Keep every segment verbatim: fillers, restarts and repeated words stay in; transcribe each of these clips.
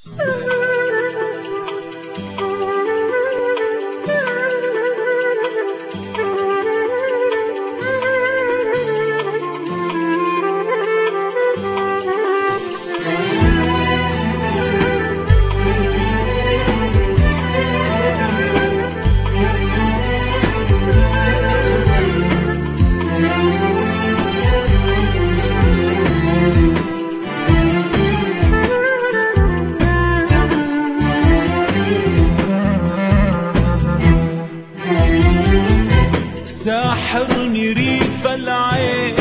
ساحرني ريف العين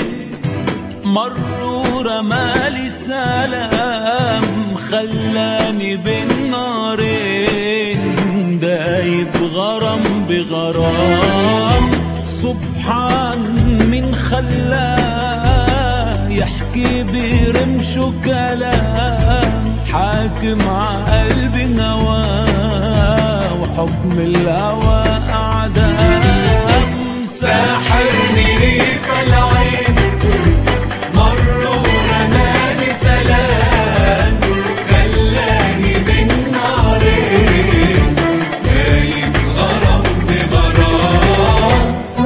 مرور مالي سلام، خلاني بين نارين دايب غرام بغرام. سبحان من خلاه يحكي برمشه كلام، حاكم عقلبي هواه وحكم الهوى أعدام. ساحرني ريف العين مرور مالي سلام، خلاني بين نارين دايب غرام بغرام.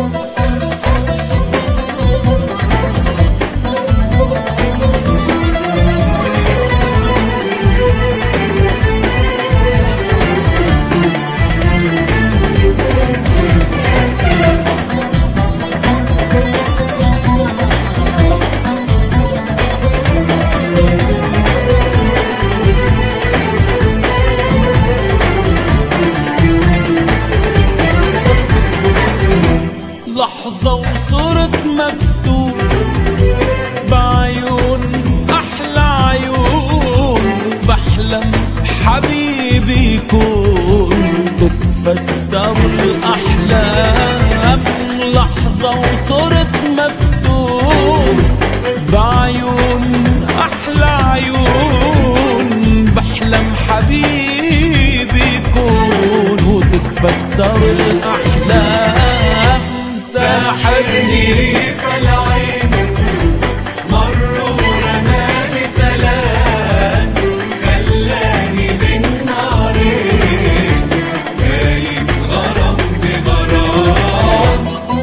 لحظة وصرت مفتون بعيون أحلى عيون، بحلم حبيبي يكون تتفسر الأحلام. لحظة وصرت مفتون بعيون أحلى عيون، بحلم حبيبي يكون وتتفسر الأحلام. ساحرني ريف العين مرور مالي سلام، خلاني بين نارين دايب غرام بغرام.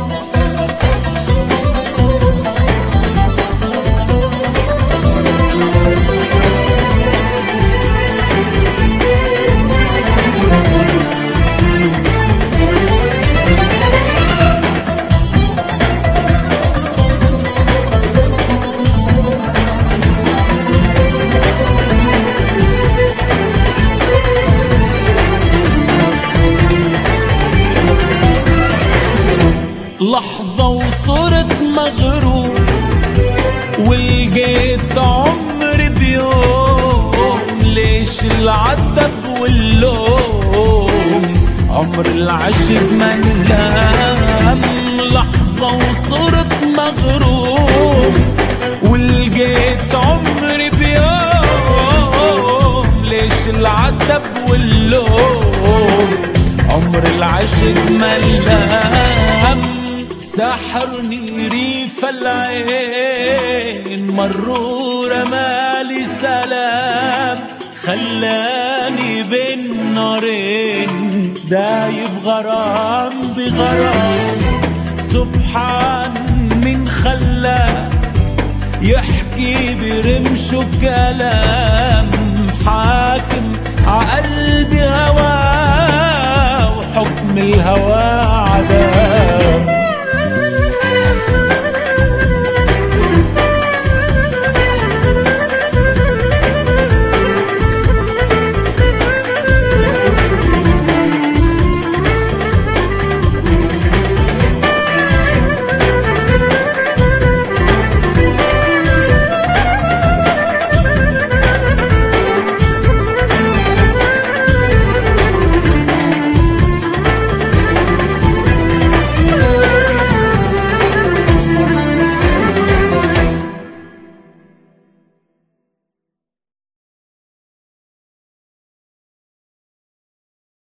لحظة وصرت مغرور ولقيت عمري بيوم، ليش العتب واللوم عمر العشق ما نلام. لحظة وصرت مغرور ولقيت عمري بيوم، ليش العتب واللوم عمر العشق ما نلام. ساحرني ريف العين مرور مالي سلام، خلاني بين نارين دايب غرام بغرام. سبحان من خلاه يحكي برمشه كلام،